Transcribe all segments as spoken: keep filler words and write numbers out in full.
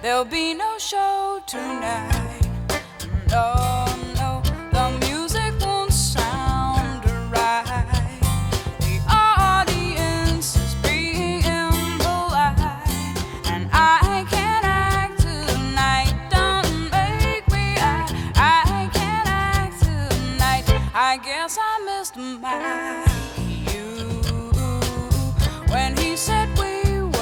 There'll be no show tonight. No, no, the music won't sound right. The audience is being polite, and I can't act tonight. Don't make me act. I can't act tonight. I guess I missed my cue when he said we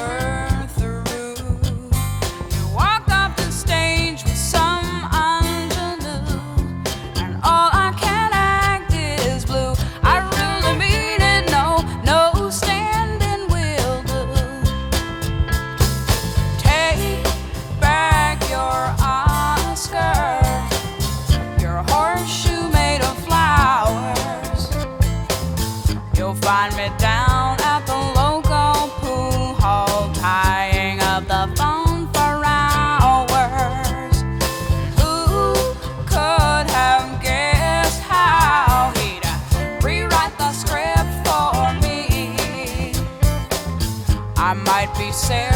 find me down at the local pool hall, tying up the phone for hours. Who could have guessed how he'd rewrite the script for me? I might be Sarah